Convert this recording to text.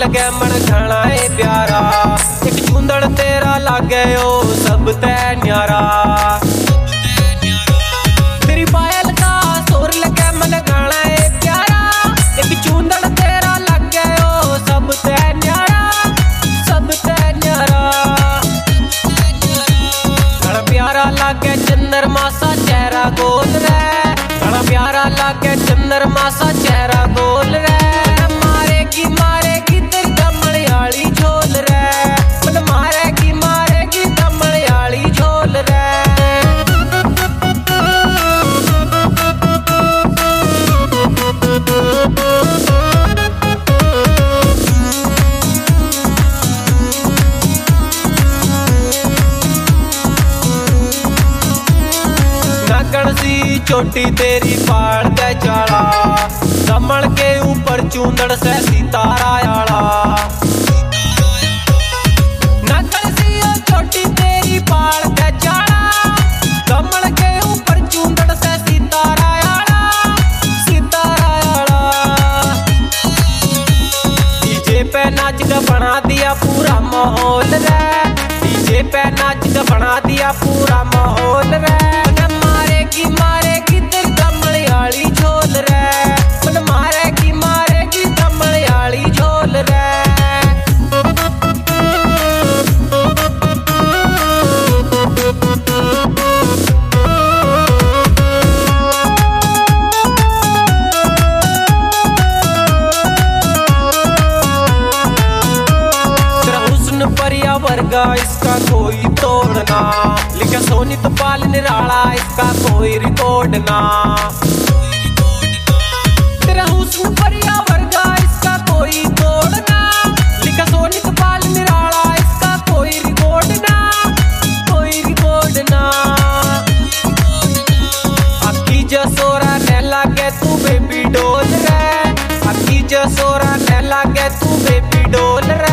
लगे मन घना है प्यारा, एक चूंदड़ तेरा लागे ओ सब ते न्यारा। तेरी पायल का सुर लगे मन घना है प्यारा, एक चूंदड़ तेरा लागे ओ सब ते न्यारा, सब ते न्यारा। घना प्यारा लागे चंद्रमा सा चेहरा गोल रे, घना प्यारा लागे चंद्रमा सा चेहरा गोल रे। मारेगी तेरी दमड़ियाली झोल रे, मन मारेगी दमड़ियाली झोल रे। नागण सी चोटी तेरी पाड़ के चाला, कमल के ऊपर चूंदड़ से सितारा आला। नागण सी चोटी तेरी पाड़ के चाला, कमल के ऊपर चूंदड़ से सितारा आला, सितारा आला। डीजे पे नाच का बना दिया पूरा माहौल रे, डीजे पे नाच का बना दिया पूरा माहौल रे। मारेगी तेरी दमड़ियाली झोल रे, मन मारेगी दमड़ियाली झोल रे। तेरा हुस्न परिया वर्गा इसका कोई तोड़ना, लिखा सोनी तो पाल निराला इसका कोई रिकॉर्ड ना। तेरा हुस्न परिया वर्गा इसका कोई तोड़ना, लिखा सोनी तो पाल निराला इसका कोई रिकॉर्ड ना, कोई रिकॉर्ड ना। अखी जसोरा ने लागे तू बेबी डोल रे, अखी जसोरा ने लागे तू बेबी डोल रे।